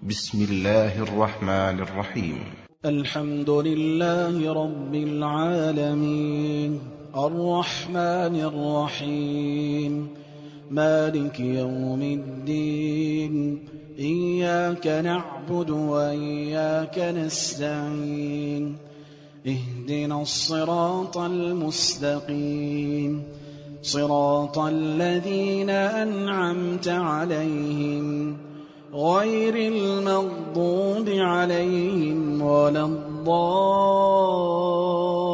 بسم الله الرحمن الرحيم. الحمد لله رب العالمين الرحمن الرحيم مالك يوم الدين إياك نعبد وإياك نستعين اهدنا الصراط المستقيم صراط الذين أنعمت عليهم غير المغضوب عليهم ولا الضالين